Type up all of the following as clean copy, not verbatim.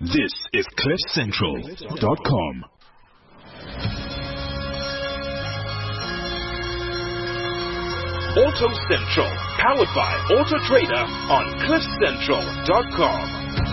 This is CliffCentral.com. Auto Central, powered by Auto Trader on CliffCentral.com.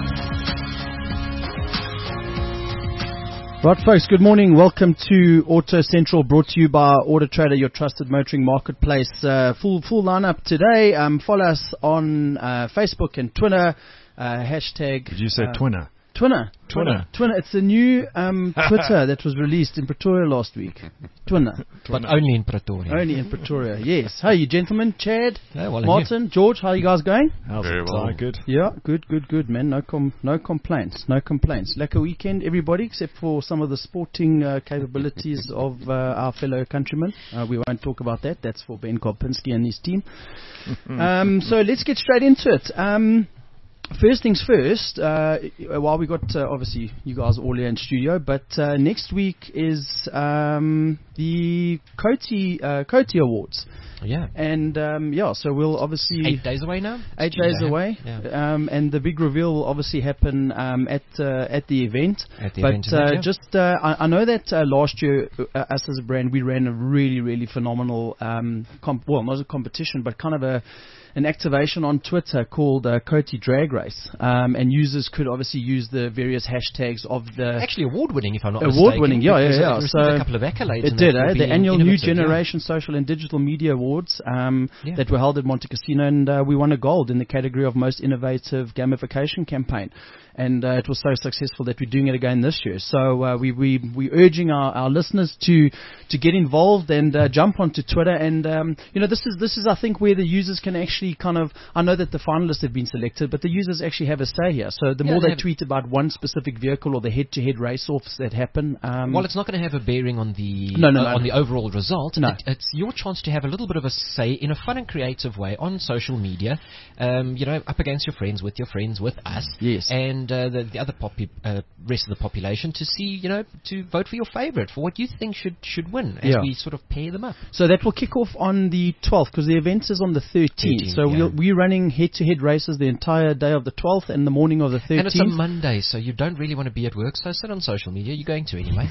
Right, folks, good morning. Welcome to Auto Central, brought to you by Auto Trader, your trusted motoring marketplace. Full lineup today. Follow us on Facebook and Twitter. Hashtag. Did you say Twinner? Twinner. It's a new Twitter that was released in Pretoria last week. Twinner. But only in Pretoria. Only in Pretoria, yes. How are you, gentlemen? Chad, yeah, well, Martin, George, how are you guys going? Very well. Good. Yeah, good, man. No complaints. Lekker weekend, everybody, except for some of the sporting capabilities of our fellow countrymen. We won't talk about that. That's for Ben Kopinski and his team. So let's get straight into it. First things first, while we got, obviously, you guys all here in studio, but next week is the Coty Awards. Yeah. And, so we'll obviously... 8 days away now? 8 days away. Yeah. And the big reveal will obviously happen at the event. I know that last year, us as a brand, we ran a really, really phenomenal, not a competition, but kind of an activation on Twitter called Coty Drag Race, and users could obviously use the various hashtags of the... Actually award-winning, if I'm not mistaken. Award-winning, yeah. It received a couple of accolades. It did, the annual New Generation Social and Digital Media Awards that were held at Monte Cassino, and we won a gold in the category of Most Innovative Gamification Campaign. And it was so successful that we're doing it again this year. So we're urging our listeners to get involved and jump onto Twitter. And this is I think where the users can actually kind of, I know that the finalists have been selected, but the users actually have a say here. So the more they tweet about one specific vehicle or the head-to-head race-offs that happen, well, it's not going to have a bearing on the on the overall result. No. It's your chance to have a little bit of a say in a fun and creative way on social media. Up against your friends, with us. Yes. And the other rest of the population to see, to vote for your favorite, for what you think should win as we sort of pair them up. So that will kick off on the 12th, because the event is on the 13th. So we're running head-to-head races the entire day of the 12th and the morning of the 13th. And it's a Monday, so you don't really want to be at work, so sit on social media. You're going to anyway.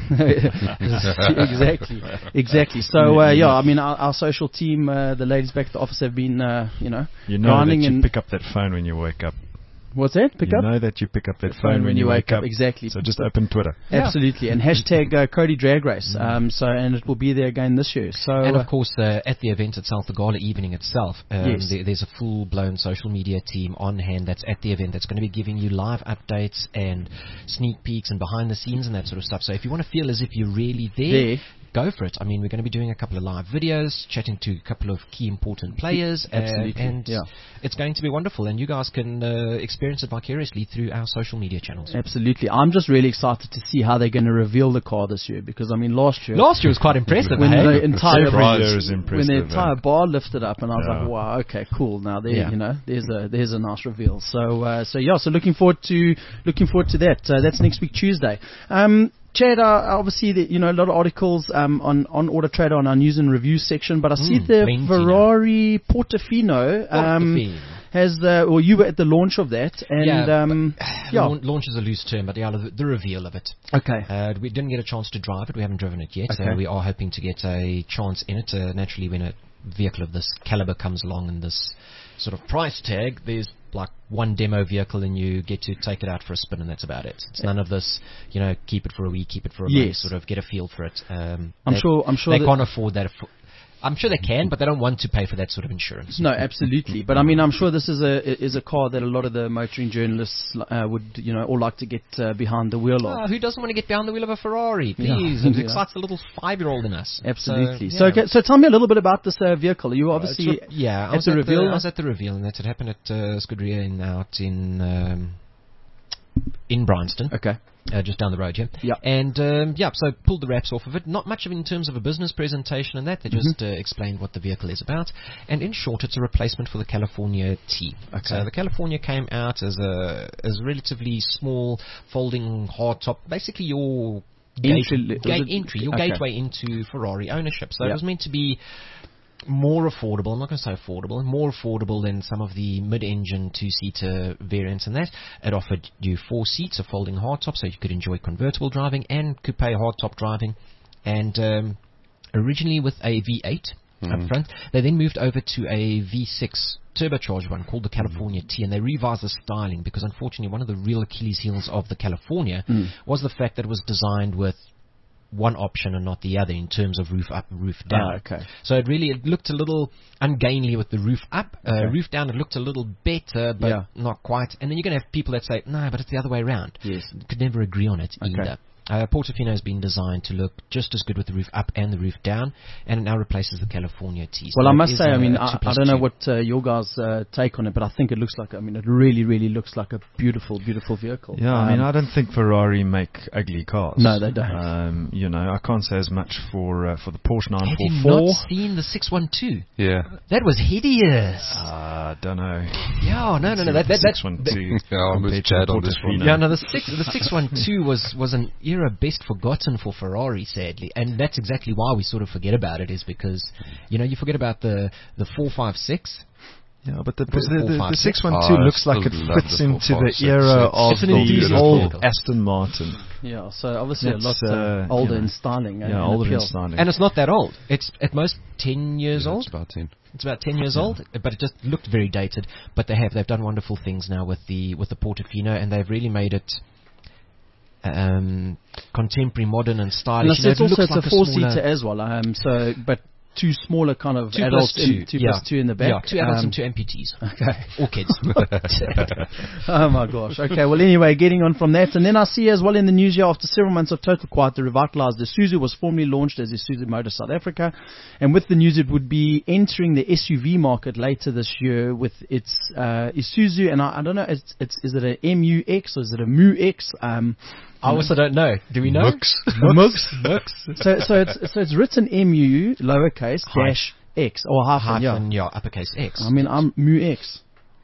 Exactly. So, I mean, our social team, the ladies back at the office have been, grinding that you pick up that phone when you wake up. What's that? You know that you pick up that phone when you wake up. Exactly. So just open Twitter. Absolutely. And hashtag Coty Drag Race. And it will be there again this year. So, and of course, at the event itself, the gala evening itself, there's a full-blown social media team on hand that's at the event that's going to be giving you live updates and sneak peeks and behind the scenes and that sort of stuff. So if you want to feel as if you're really there, go for it. I mean, we're going to be doing a couple of live videos, chatting to a couple of key important players. Absolutely. And it's going to be wonderful. And you guys can experience it vicariously through our social media channels. Absolutely. I'm just really excited to see how they're going to reveal the car this year, because, I mean, last year was quite impressive. When the entire bar lifted up, and I was like, wow, okay, cool. Now there's a nice reveal. So looking forward to that. That's next week, Tuesday. Chad, obviously, a lot of articles on Auto Trader on our news and reviews section, but I see the Ferrari Portofino has you were at the launch of that, and launch is a loose term, but the reveal of it. Okay. We didn't get a chance to drive it. We haven't driven it yet. Okay. So we are hoping to get a chance in it. Naturally, when a vehicle of this caliber comes along and this sort of price tag, there's like one demo vehicle and you get to take it out for a spin, and that's about it. It's none of this, keep it for a week, keep it for a month, sort of get a feel for it. I'm sure they can't afford that. I'm sure they can, but they don't want to pay for that sort of insurance. No, absolutely. But I mean, I'm sure this is a car that a lot of the motoring journalists would, all like to get behind the wheel of. Who doesn't want to get behind the wheel of a Ferrari? Please, it excites the little 5-year-old in us. Absolutely. So tell me a little bit about this vehicle. You obviously I was at the reveal, and that had happened at Scuderia out in Bryanston. Okay. Just down the road here. Yeah. And, so pulled the wraps off of it. Not much of in terms of a business presentation and that. They just explained what the vehicle is about. And in short, it's a replacement for the California T. Okay. So the California came out as a relatively small, folding hardtop, basically your gateway into Ferrari ownership. So it was meant to be more affordable. I'm not going to say affordable. More affordable than some of the mid-engine 2-seater variants and that. It offered you 4 seats, a folding hardtop, so you could enjoy convertible driving and coupe hardtop driving. And originally with a V8 up front, they then moved over to a V6 turbocharged one called the California T, and they revised the styling because unfortunately one of the real Achilles heels of the California was the fact that it was designed with one option and not the other in terms of roof up, roof down. So it looked a little ungainly with the roof up. Roof down, it looked a little better, but not quite. And then you're going to have people that say, no, but it's the other way around. Yes. Could never agree on it either. Portofino has been designed to look just as good with the roof up and the roof down, and it now replaces the California T. Well, I must say, I don't know what your guys' take on it, but I think it looks like, it really, really looks like a beautiful, beautiful vehicle. Yeah, I don't think Ferrari make ugly cars. No, they don't. I can't say as much for the Porsche 944. Have you not seen the 612? Yeah. That was hideous. Don't know. Yeah, no. That 612. I'm with Chad on this one. Yeah, no, the 612 was an era best forgotten for Ferrari, sadly, and that's exactly why we sort of forget about it, is because you forget about the 456. Yeah, but the 612 looks like it fits into the era of the old Aston Martin. Yeah, so obviously a lot older in styling. Older in styling. And it's not that old. It's at most 10 years old. It's about 10. It's about 10 years old, but it just looked very dated. But they've done wonderful things now with the Portofino, and they've really made it contemporary, modern, and stylish. And it's a 4-seater as well. But 2 smaller kind of adults, 2 plus 2 in the back. 2 adults and 2 amputees. Okay. Or kids. Oh my gosh. Okay, well anyway, getting on from that. And then I see as well in the news here, after several months of total quiet, the revitalized Isuzu was formally launched as Isuzu Motors South Africa. And with the news, it would be entering the SUV market later this year with its Isuzu. And I don't know, is it a MUX or is it a MUX? I also don't know. Do we know? MUX. So it's written MU lowercase dash X or hyphen, uppercase X. I'm MUX.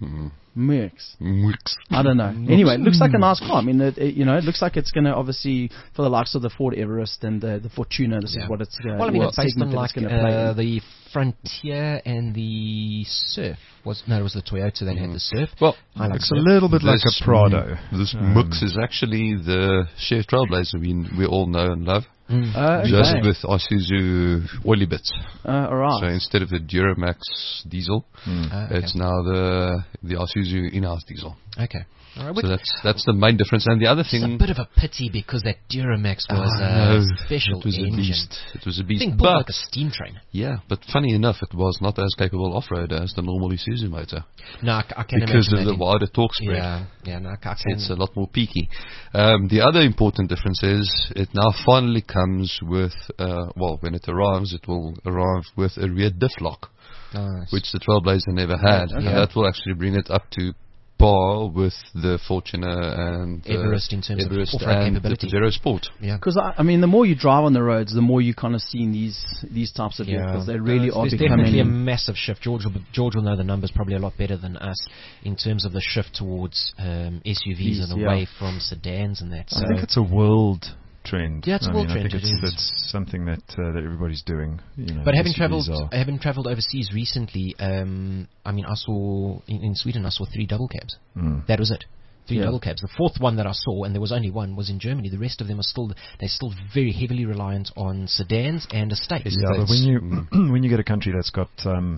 MUX. I don't know. Anyway, it looks like a nice car. It looks like it's going to obviously, for the likes of the Ford Everest and the Fortuner, this is what it's going to it's based on the Frontier and the Surf. It was the Toyota that had the Surf. Well, it's a little bit like a Prado. This MUX is actually the Chef Trailblazer we all know and love. Just with Isuzu oily bits. All right. So instead of the Duramax diesel, it's now the Isuzu in-house diesel. Okay. All right, so that's the main difference. And the other thing, it's a bit of a pity because that Duramax was a special engine. It was a beast. Thing pulled like a steam train. Yeah, but funny enough, it was not as capable off-road as the normal Isuzu motor. No, I can imagine because of the wider torque spread. It's a lot more peaky. The other important difference is it now finally comes with, when it arrives, it will arrive with a rear diff lock, which the Trailblazer never had. And that will actually bring it up to par with the Fortuner and Everest in terms of off-road capability. The Zero Sport. Yeah, because the more you drive on the roads, the more you kind of see these types of vehicles. They really are becoming. There's definitely a massive shift. George will know the numbers probably a lot better than us in terms of the shift towards SUVs and away from sedans and that. So I think it's a world trend. Yeah, it's a world trend. I think it's something that everybody's doing. But having travelled overseas recently, I saw in Sweden, I saw 3 double cabs. That was it. 3 double cabs. The 4th one that I saw, and there was only one, was in Germany. The rest of them they're still very heavily reliant on sedans and estates. Yeah, but when you get a country that's got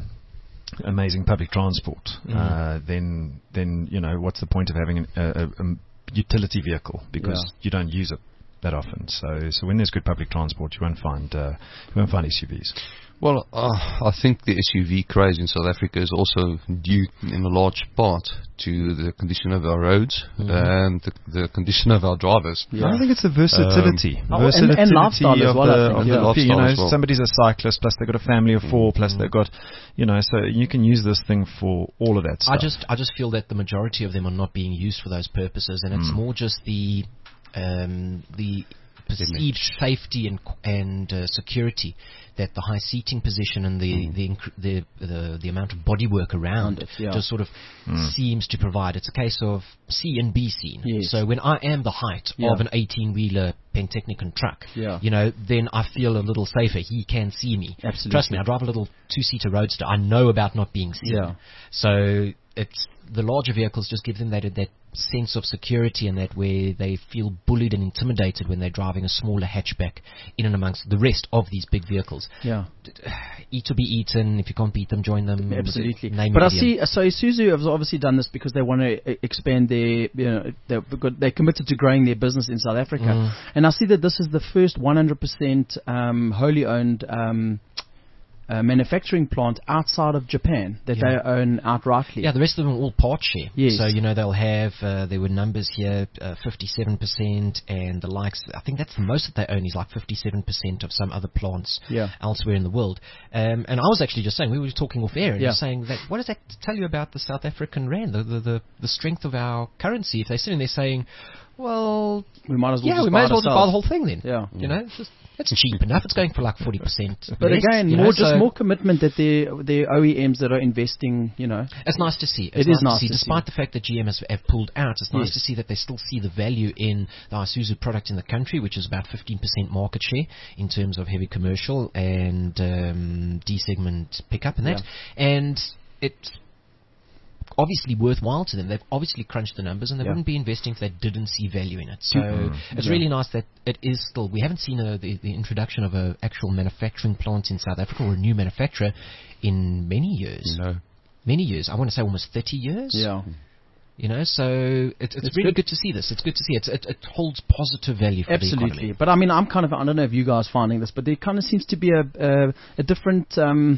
amazing public transport, then what's the point of having a utility vehicle, because you don't use it that often. So when there's good public transport, you won't find SUVs. Well, I think the SUV craze in South Africa is also due in a large part to the condition of our roads and the condition of our drivers. Yeah. I think it's the versatility. And lifestyle as well. Somebody's a cyclist, plus they've got a family of 4, plus they've got, so you can use this thing for all of that stuff. I just feel that the majority of them are not being used for those purposes, and it's more just the perceived safety and security that the high seating position and the amount of bodywork around it just sort of seems to provide. It's a case of see and be seen. Yes. So when I am the height of an 18-wheeler Pentechnicon truck, then I feel a little safer. He can see me. Absolutely. Trust me, I drive a little 2-seater Roadster. I know about not being seen. Yeah. So it's the larger vehicles just give them that sense of security, and that where they feel bullied and intimidated when they're driving a smaller hatchback in and amongst the rest of these big vehicles. Yeah. Eat or be eaten. If you can't beat them, join them. Absolutely. But I see, so Isuzu has obviously done this because they want to expand their, they're committed to growing their business in South Africa. And I see that this is the first 100% wholly owned manufacturing plant outside of Japan that they own outrightly. Yeah, the rest of them are all part share. Yes. So, they'll have, there were numbers here, 57%, and the likes, I think that's the most that they own is like 57% of some other plants elsewhere in the world. And I was actually just saying, we were talking off air, and just saying that, what does that tell you about the South African rand, the strength of our currency? If they're sitting there saying, well, we might as well just buy the whole thing then. Yeah. It's cheap enough. It's going for like 40%. But again, more commitment that the OEMs that are investing, It's nice to see. It is nice to see. Despite the fact that GM have pulled out, it's nice to see that they still see the value in the Isuzu product in the country, which is about 15% market share in terms of heavy commercial and D-segment pickup and that. And it's obviously worthwhile to them. They've obviously crunched the numbers, and they wouldn't be investing if they didn't see value in it. So it's really nice that it is still. We haven't seen the introduction of an actual manufacturing plant in South Africa, or a new manufacturer, in many years. No. Many years. I want to say almost 30 years. Yeah. So it's really good to see this. It's good to see it. It holds positive value for the economy. But I mean, I don't know if you guys are finding this, but there kind of seems to be a different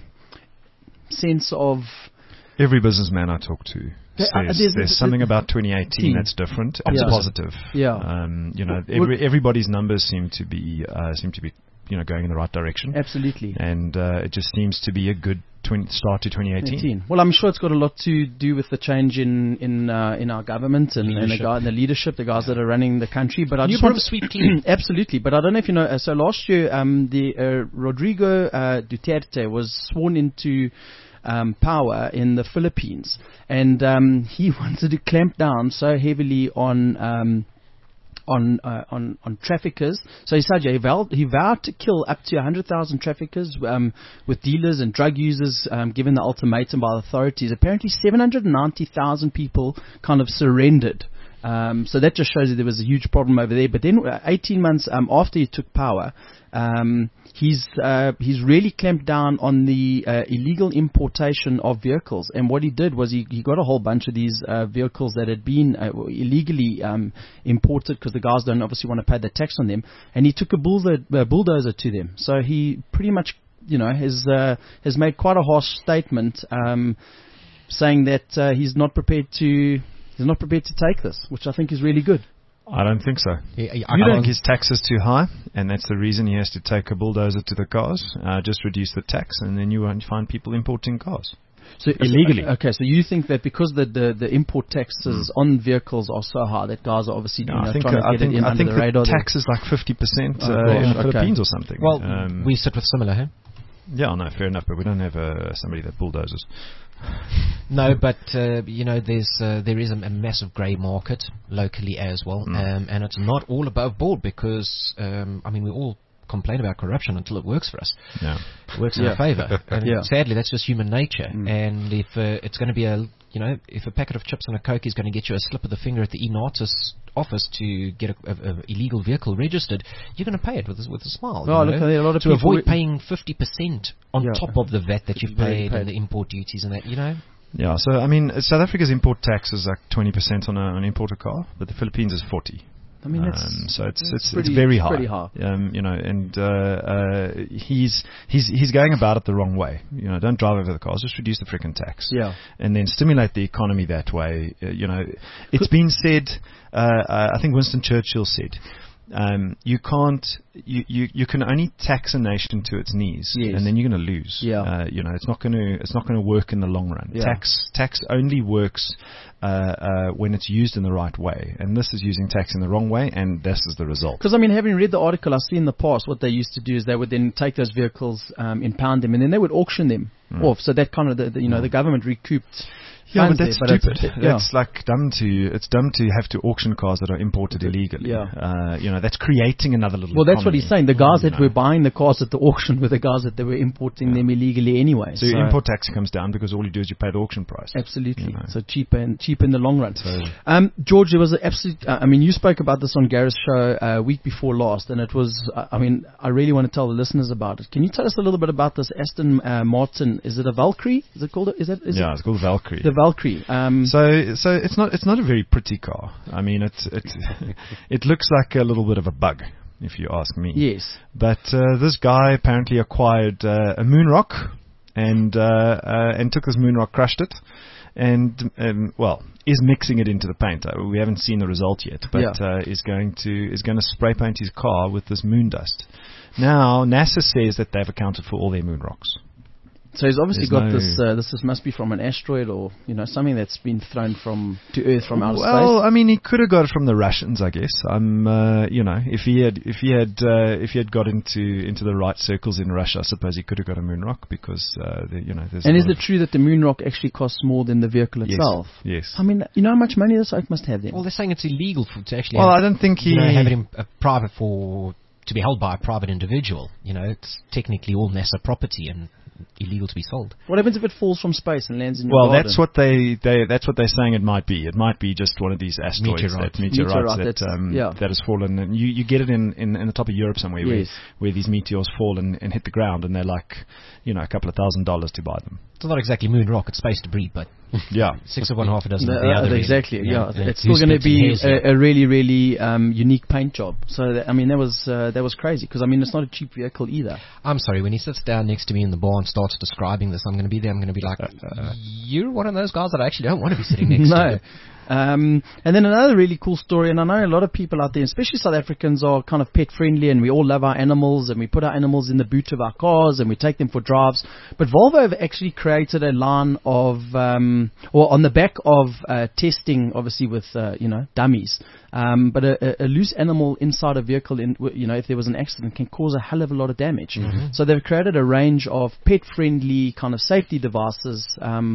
sense of. Every businessman I talk to says there's something about 2018 that's different. It's positive. Yeah. Everybody's numbers seem to be going in the right direction. Absolutely. And it just seems to be a good start to 2018. Well, I'm sure it's got a lot to do with the change in our government and the leadership, the guys that are running the country. But I just want to sweep clean. Absolutely. But I don't know if you know. So last year, Rodrigo Duterte was sworn into power in the Philippines, and he wanted to clamp down so heavily on traffickers. So he vowed to kill up to 100,000 traffickers with dealers and drug users given the ultimatum by the authorities. Apparently 790,000 people kind of surrendered. So that just shows that there was a huge problem over there. But then 18 months after he took power, he's really clamped down on the illegal importation of vehicles. And what he did was he got a whole bunch of these vehicles that had been illegally imported, because the guys don't obviously want to pay the tax on them. And he took a bulldozer to them. So he pretty much has made quite a harsh statement, saying that he's not prepared to take this, which I think is really good. I don't think so. I think his tax is too high, and that's the reason he has to take a bulldozer to the cars. Just reduce the tax, and then you won't find people importing cars. So illegally. Okay, so you think that because the import taxes on vehicles are so high that guys are obviously trying to get it in under the radar? I think the tax is like 50% in the Philippines or something. Well, we sit with similar, huh? Yeah, no, fair enough, but we don't have somebody that bulldozers. No, but there is a massive grey market locally as well, and it's not all above board, because we all complain about corruption until it works for us. Yeah, it works in our favour. And sadly, that's just human nature. And if it's going to be if a packet of chips and a Coke is going to get you a slip of the finger at the e-Natus office to get a illegal vehicle registered, you're going to pay it with a smile. Oh, look, a lot of to avoid paying 50% on top of the VAT that you've paid and the import duties and that, Yeah, so South Africa's import tax is like 20% on an imported car, but the Philippines is 40%. I mean, it's very high. Pretty high. He's going about it the wrong way. Don't drive over the cars. Just reduce the frickin' tax. Yeah. And then stimulate the economy that way. It's been said. I think Winston Churchill said, you can't. You can only tax a nation to its knees, and then you're going to lose. It's not going to work in the long run. Tax only works when it's used in the right way, and this is using tax in the wrong way, and this is the result. Because having read the article, I've seen in the past what they used to do is they would then take those vehicles, impound them, and then they would auction them off. So that kind of the government recouped. Yeah, but that's stupid. That's like dumb to have to auction cars that are imported illegally. That's creating another little. Well, that's what he's saying. The guys that were buying the cars at the auction were the guys that they were importing them illegally anyway. So your import tax comes down because all you do is you pay the auction price. Absolutely. So cheaper in the long run. George, it was an absolute. You spoke about this on Gareth's show week before last, and it was. I really want to tell the listeners about it. Can you tell us a little bit about this Aston Martin? Is it a Valkyrie? Is it called? It's called Valkyrie. The Valkyrie. So it's not a very pretty car. It looks like a little bit of a bug, if you ask me. Yes. But this guy apparently acquired a Moonrock and took this Moonrock, crushed it, and is mixing it into the paint. We haven't seen the result yet, but is going to spray paint his car with this moon dust. Now NASA says that they've accounted for all their Moonrocks. So he's obviously this must be from an asteroid or something that's been thrown to Earth from outer space. Well, he could have got it from the Russians, I guess. If he had got into the right circles in Russia, I suppose he could have got a Moonrock because there's. And is it true that the Moonrock actually costs more than the vehicle itself? Yes. How much money this oak must have then? Well, they're saying it's illegal to actually. Well, I don't think have it in private to be held by a private individual. It's technically all NASA property and illegal to be sold. What happens if it falls from space and lands in your garden? That's what they're saying it might be. It might be just one of these asteroids, meteorites that has fallen. And you get it in the top of Europe somewhere where these meteors fall and hit the ground, and they're like, a couple of $1,000s to buy them. It's not exactly moon rock, it's space debris, but 6 of one, half a dozen of the other. Exactly, It's still going to be a really, really unique paint job. So, that was crazy, because, it's not a cheap vehicle either. I'm sorry, when he sits down next to me in the bar and starts describing this, I'm going to be there, I'm going to be like, you're one of those guys that I actually don't want to be sitting next to. And then another really cool story, and I know a lot of people out there, especially South Africans, are kind of pet friendly, and we all love our animals, and we put our animals in the boot of our cars, and we take them for drives. But Volvo have actually created a line of, or on the back of testing, obviously with dummies. But a loose animal inside a vehicle, if there was an accident, can cause a hell of a lot of damage. Mm-hmm. So they've created a range of pet-friendly kind of safety devices,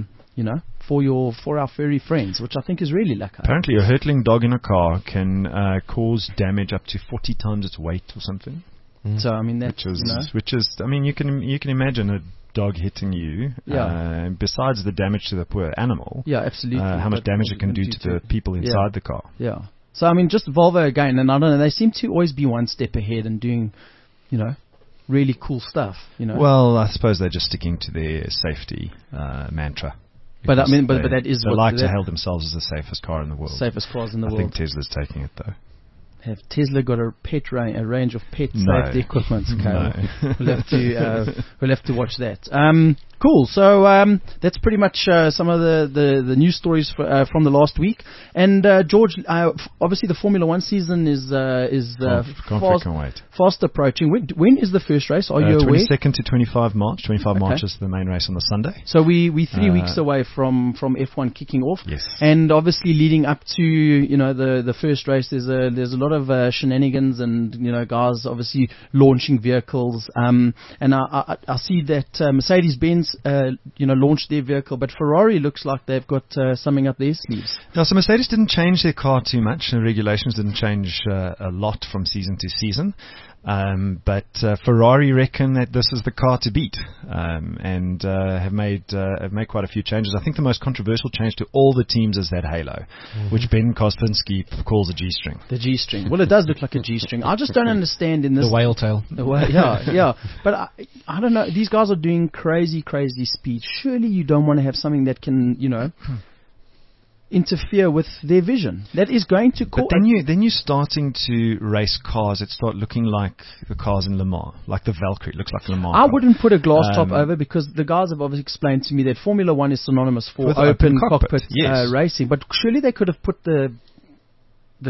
for our furry friends, which I think is really lekker. Apparently, a hurtling dog in a car can cause damage up to 40 times its weight or something. Mm. So that's which is you can imagine a dog hitting you. Besides the damage to the poor animal. Yeah, absolutely. How much damage it can do to the people inside the car. Yeah. So just Volvo again, and I don't know, they seem to always be one step ahead and doing, really cool stuff. Well, I suppose they're just sticking to their safety mantra. But that is they like to hail themselves as the safest car in the world. Safest cars in the world. I think Tesla's taking it though. Have Tesla got a range of pet safety equipment? Okay. No. We'll have to watch that. Cool. So that's pretty much some of the news stories from the last week. And George, obviously the Formula One season is fast approaching. When is the first race? Are you aware? 22nd to 25 March. 25 March is the main race on the Sunday. So we 3 weeks away from F1 kicking off. Yes. And obviously leading up to the first race, there's a lot of shenanigans and guys obviously launching vehicles. And I see that Mercedes-Benz launched their vehicle, but Ferrari looks like they've got something up their sleeves. Now, so Mercedes didn't change their car too much. The regulations didn't change a lot from season to season. But Ferrari reckon that this is the car to beat, and have made quite a few changes. I think the most controversial change to all the teams is that halo, which Ben Kostinski calls a G-string. The G-string. Well, it does look like a G-string. I just don't understand in this. The whale tail. Yeah. But I don't know. These guys are doing crazy speed. Surely you don't want to have something that can, interfere with their vision. That is going to cause. But then you're starting to race cars that start looking like the cars in Le Mans, like the Valkyrie looks like Le Mans. I wouldn't put a glass top over, because the guys have obviously explained to me that Formula One is synonymous for open cockpit racing. But surely they could have put the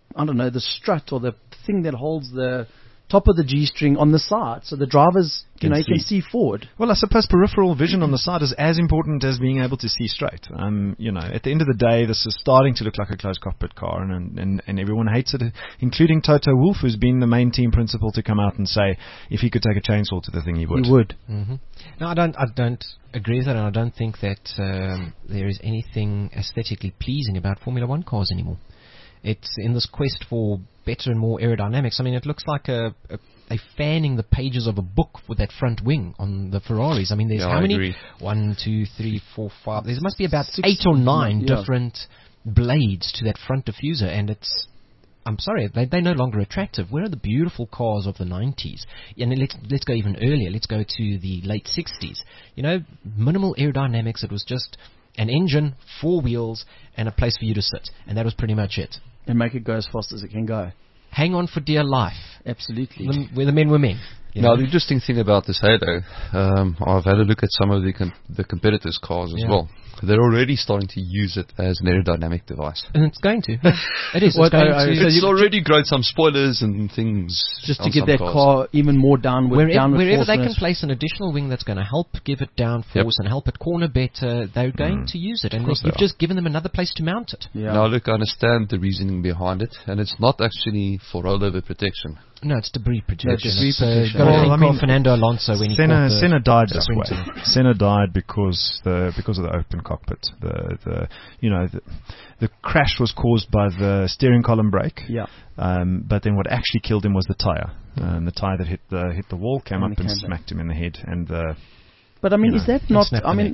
I don't know, the strut or the thing that holds the top of the G-string on the side, so the drivers, you can see forward. Well, I suppose peripheral vision on the side is as important as being able to see straight. At the end of the day, this is starting to look like a closed cockpit car, and everyone hates it, including Toto Wolff, who's been the main team principal to come out and say if he could take a chainsaw to the thing, he would. He would. Mm-hmm. No, I don't agree with that, and I don't think that there is anything aesthetically pleasing about Formula One cars anymore. It's in this quest for better and more aerodynamics. I mean, it looks like a fanning the pages of a book with that front wing on the Ferraris. I mean, there's how many? Agree. 1, 2, 3, 4, 5. There must be about 8 or 9 different blades to that front diffuser, and I'm sorry, they're no longer attractive. Where are the beautiful cars of the 90s? And let's go even earlier. Let's go to the late 60s. Minimal aerodynamics. It was just an engine, 4 wheels, and a place for you to sit. And that was pretty much it. And make it go as fast as it can go. Hang on for dear life. Absolutely. Where the men were men. Now, the interesting thing about this Halo, I've had a look at some of the competitors' cars as well. They're already starting to use it as an aerodynamic device. And it's going to. It is. It's already grown some spoilers and things. Just to get that car even more downward. Wherever they can place an additional wing that's going to help give it downforce and help it corner better, they're going to use it. And you've just given them another place to mount it. Yeah. Now, look, I understand the reasoning behind it, and it's not actually for rollover protection. No, it's debris protection. Fernando Alonso when Senna died this way. Senna died because of the open cockpit. The crash was caused by the steering column brake. Yeah. But then what actually killed him was the tire. The tire that hit the wall came up and smacked him in the head. But I mean, is that not? I mean,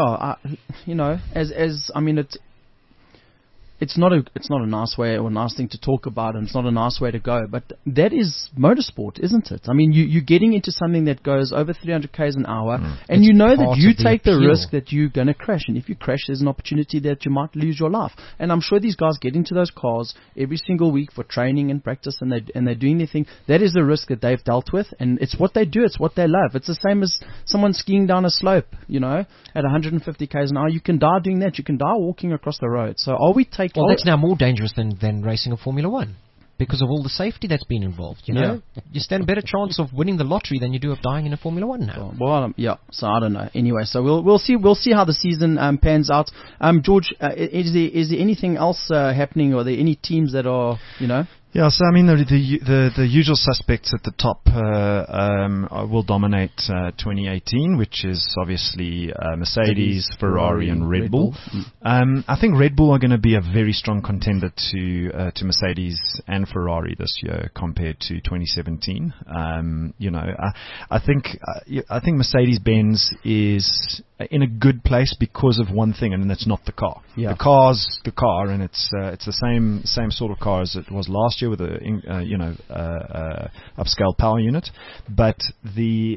It's not a nice way or a nice thing to talk about, and it's not a nice way to go. But that is motorsport, isn't it? I mean, you're getting into something that goes over 300 k's an hour, and you know that you take the risk that you're going to crash. And if you crash, there's an opportunity that you might lose your life. And I'm sure these guys get into those cars every single week for training and practice, and they're doing their thing. That is the risk that they've dealt with, and it's what they do. It's what they love. It's the same as someone skiing down a slope, at 150 k's an hour. You can die doing that. You can die walking across the road. So are we taking... Well, that's now more dangerous than racing a Formula One because of all the safety that's been involved. You stand a better chance of winning the lottery than you do of dying in a Formula One now. So I don't know. Anyway, so we'll see how the season pans out. George, is there anything else happening? Or are there any teams that are Yeah, so I mean the usual suspects at the top will dominate 2018, which is obviously Mercedes, Ferrari, and Red Bull. I think Red Bull are going to be a very strong contender to Mercedes and Ferrari this year compared to 2017. I think Mercedes-Benz is in a good place because of one thing, and that's not the car. Yeah. The car's the car, and it's the same sort of car as it was last year with a upscale power unit. But the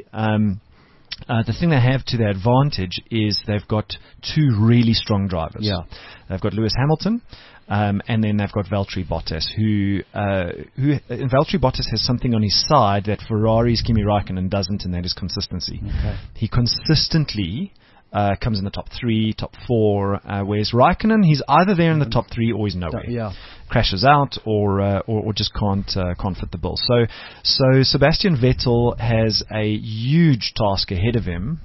thing they have to their advantage is they've got 2 really strong drivers. Yeah. They've got Lewis Hamilton. And then they've got Valtteri Bottas, who Valtteri Bottas has something on his side that Ferrari's Kimi Räikkönen doesn't, and that is consistency. Okay. He consistently comes in the top 3, top 4, whereas Räikkönen, he's either there in the top 3 or he's nowhere. Yeah. Crashes out or just can't fit the bill. So Sebastian Vettel has a huge task ahead of him,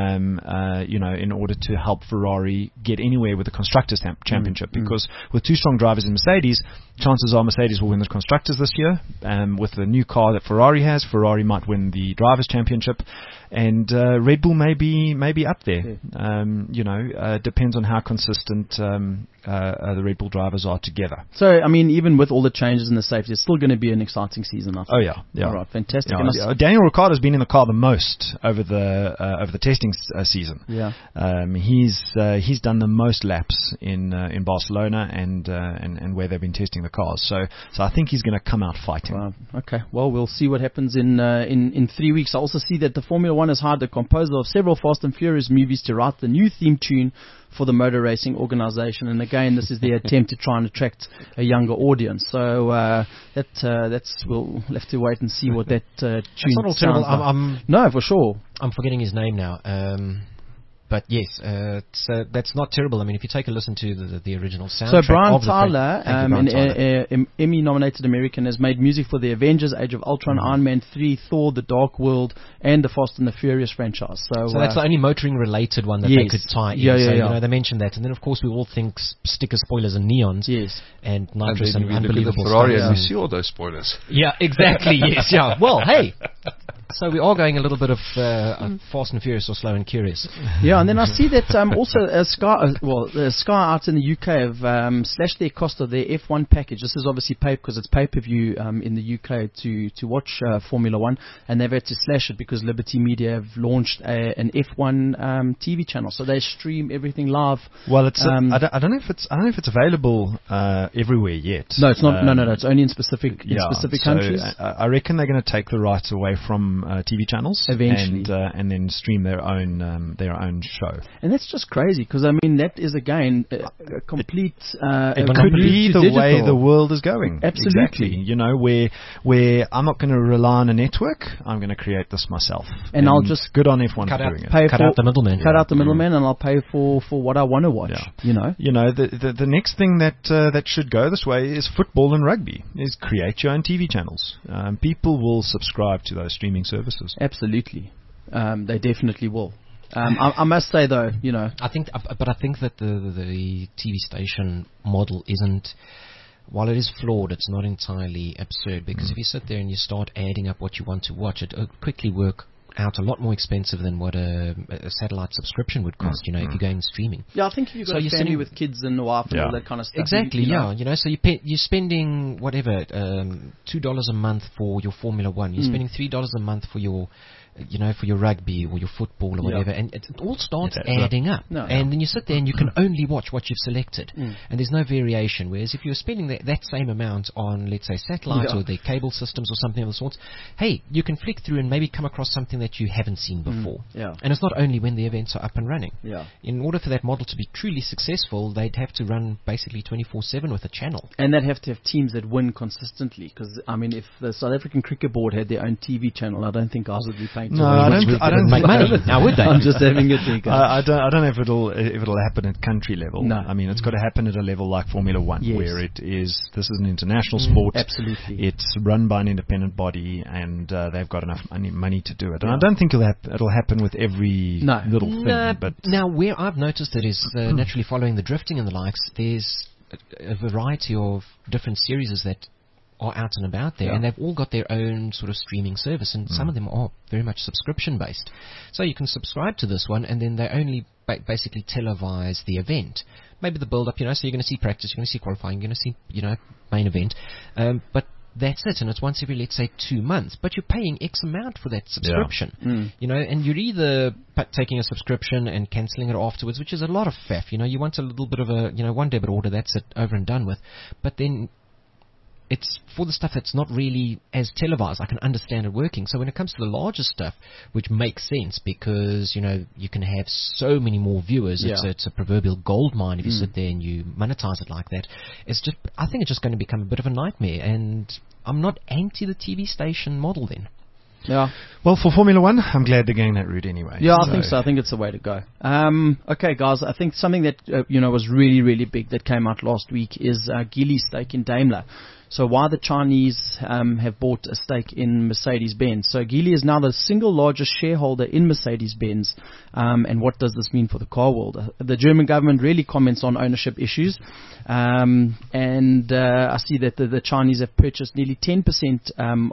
in order to help Ferrari get anywhere with the Constructors' Championship, because with 2 strong drivers in Mercedes, chances are Mercedes will win the Constructors this year. With the new car that Ferrari has, Ferrari might win the Drivers' Championship, and Red Bull may be up there. Depends on how consistent the Red Bull drivers are together. So, I mean, even with all the changes in the safety, it's still going to be an exciting season, I think. Oh, yeah. All right, fantastic. Daniel Ricciardo's been in the car the most over the testing season. Yeah. He's done the most laps in Barcelona and where they've been testing the cars. So I think he's going to come out fighting. Wow. Okay. Well, we'll see what happens in 3 weeks. I also see that the Formula One has hired the composer of several Fast and Furious movies to write the new theme tune for the motor racing organization, and again, this is the attempt to try and attract a younger audience. So we'll have to wait and see what that tune sounds like. No, for sure. I'm forgetting his name now. But yes, so that's not terrible. I mean, if you take a listen to the original soundtrack. So Brian Tyler, an Emmy-nominated American, has made music for the Avengers, Age of Ultron, Iron Man 3, Thor, The Dark World, and the Fast and the Furious franchise. So that's the only motoring-related one that they could tie in. Yeah, so, yeah. You know, they mentioned that. And then, of course, we all think sticker spoilers and neons. Yes. And nitrous and we unbelievable look at the Ferrari stuff. and we see all those spoilers. Yeah, exactly. Yes, yeah. Well, hey. So we are going a little bit of Fast and Furious or Slow and Curious. Yeah, and then I see that also Sky out in the UK have slashed their cost of their F1 package. This is obviously because it's pay-per-view in the UK to watch Formula 1, and they've had to slash it because Liberty Media have launched an F1 TV channel, so they stream everything live. Well, it's I don't know if it's available everywhere yet. No, it's not. No, it's only in specific countries. I reckon they're going to take the rights away from TV channels eventually, and then stream their own show. And that's just crazy because I mean that is again a complete. It could be the way the world is going. Absolutely, exactly. You know, where I'm not going to rely on a network. I'm going to create this myself. And I'll just good on F1 for doing it. Cut out the middleman. Cut out the middleman, and I'll pay for what I want to watch. Yeah. You know, the next thing that should go this way is football and rugby. Is create your own TV channels. People will subscribe to those streaming services. Absolutely, they definitely will. I must say though, you know, I think that the TV station model isn't. While it is flawed, it's not entirely absurd because if you sit there and you start adding up what you want to watch, it quickly work out a lot more expensive than what a satellite subscription would cost, you know, if you're going streaming. Yeah, I think if you've got a family with kids and a wife and all that kind of stuff. Exactly, you know, so you're spending, whatever, $2 a month for your Formula 1. You're spending $3 a month for your, you know, for your rugby or your football or whatever, and it all starts adding up. And then you sit there and you can only watch what you've selected, and there's no variation. Whereas if you're spending that same amount on, let's say, satellite or the cable systems or something of the sorts, hey, you can flick through and maybe come across something that you haven't seen before. And it's not only when the events are up and running. In order for that model to be truly successful, they'd have to run basically 24/7 with a channel. And they'd have to have teams that win consistently. Because, I mean, if the South African Cricket Board had their own TV channel, I don't think ours would be paying No, I don't make money. Now would they? I'm just having a think. I don't know if it'll happen at country level. No. I mean, it's got to happen at a level like Formula 1, where this is an international sport. Absolutely. It's run by an independent body, and they've got enough money to do it. And I don't think it'll happen with every little thing. But now, where I've noticed it is naturally following the drifting and the likes, there's a variety of different series that are out and about there, and they've all got their own sort of streaming service, and some of them are very much subscription based. So you can subscribe to this one, and then they only basically televise the event. Maybe the build up, you know, so you're going to see practice, you're going to see qualifying, you're going to see, you know, main event, but that's it, and it's once every, let's say, 2 months, but you're paying X amount for that subscription, you know, and you're either taking a subscription and cancelling it afterwards, which is a lot of faff, you know, you want a little bit of a, you know, one debit order, that's it, over and done with, but then it's for the stuff that's not really as televised. I can understand it working. So when it comes to the larger stuff, which makes sense because, you know, you can have so many more viewers. It's a proverbial gold mine if you sit there and you monetize it like that. I think it's just going to become a bit of a nightmare. And I'm not anti the TV station model then. Yeah. Well, for Formula 1, I'm glad they're going that route anyway. Yeah, I think so. I think it's the way to go. Okay, guys, I think something that, you know, was really, really big that came out last week is Geely's stake in Daimler. So why the Chinese have bought a stake in Mercedes-Benz. So Geely is now the single largest shareholder in Mercedes-Benz. And what does this mean for the car world? The German government really comments on ownership issues. And I see that the Chinese have purchased nearly 10%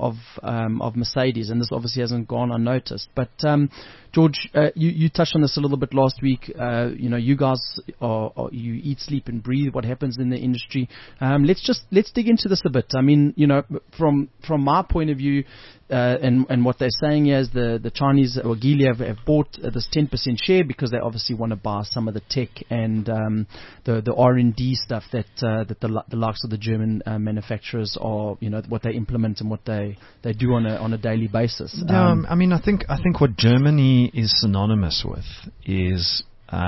of Mercedes. And this obviously hasn't gone unnoticed. But George, you touched on this a little bit last week. You know, you guys you eat, sleep, and breathe what happens in the industry. Let's dig into this a bit. I mean, you know, from my point of view, and what they're saying here is the Chinese or Geely have bought this 10% share because they obviously want to buy some of the tech and the R&D stuff that the likes of the German manufacturers are, you know, what they implement and what they do on a daily basis. I mean, I think what Germany is synonymous with is